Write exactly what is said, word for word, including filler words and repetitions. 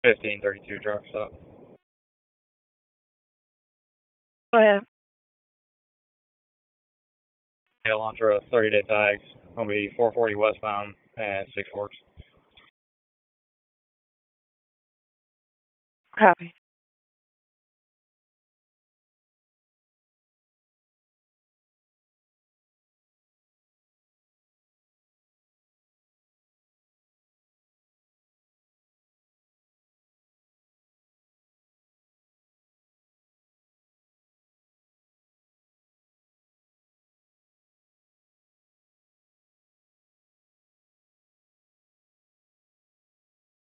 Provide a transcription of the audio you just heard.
fifteen thirty-two truck stop. Go ahead. Elantra thirty day tags. Gonna be four forty westbound at Six Forks. Copy.